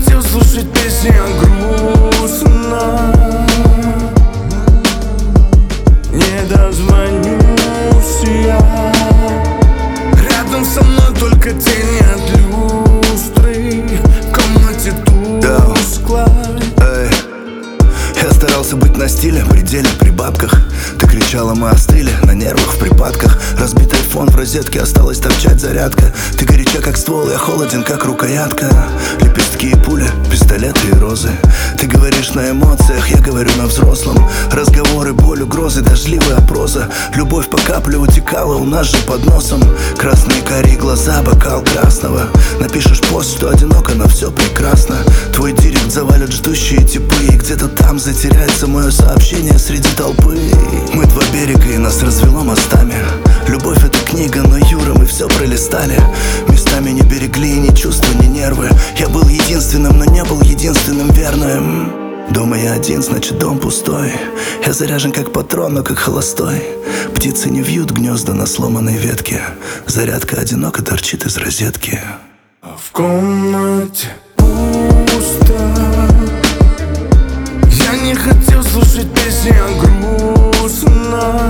хотел слушать песни о грустном. Не дозвонюсь я. Рядом со мной только тени от люстры. В комнате тускло. Я старался быть на стиле, пределе, при бабках. Ты кричала, мы остыли, на нервах, в припадках. Разбитый фон в розетке, осталась торчать зарядка. Ты горяча, как ствол, я холоден, как рукоятка. Лепестки и пули, пистолеты и розы. Ты говоришь на эмоциях, я говорю на взрослом. Разговоры, боль, угрозы, дождливая проза. Любовь по капле утекала у нас же под носом. Красные карие глаза, бокал красного. Напишешь пост, что одиноко, но все прекрасно. Твой директ завалят ждущие типы. И где-то там затеряется мое сообщение среди толпы. Мы два берега, и нас развело мостами. Любовь — это книга, но Юра, мы все пролистали. Местами не берегли ни чувства, ни нервы. Я был единственным, но не был единственным верным. Дома я один, значит дом пустой. Я заряжен как патрон, но как холостой. Птицы не вьют гнезда на сломанной ветке. Зарядка одиноко торчит из розетки. А в комнате пусто. Я не хотел слушать песни о грустном.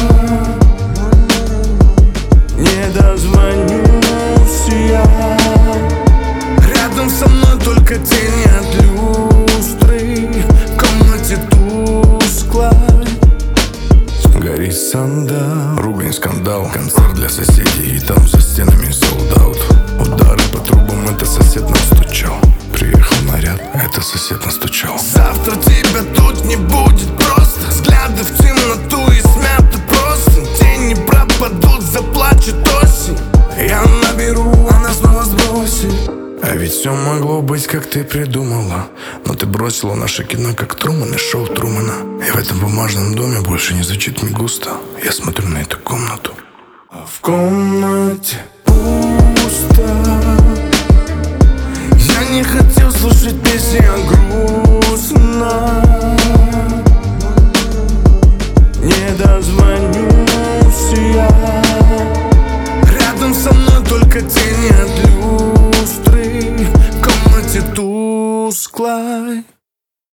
Не дозвонюсь я. Рядом со мной только тени от люстры. В комнате тускло. Горит сандал, ругань, скандал. Концерт для соседей, и там за стенами солдаут. Удары по трубам, это сосед нам стучал. Приехал наряд, это сосед настучал. Завтра тебя тут не будет просто. Взгляды в темноту и смято просто. Тени пропадут, заплачет осень. Я наберу, она снова сбросит. А ведь все могло быть, как ты придумала. Но ты бросила наше кино, как Труман и шоу Трумана. И в этом бумажном доме больше не звучит мне густо. Я смотрю на эту комнату. А в комнате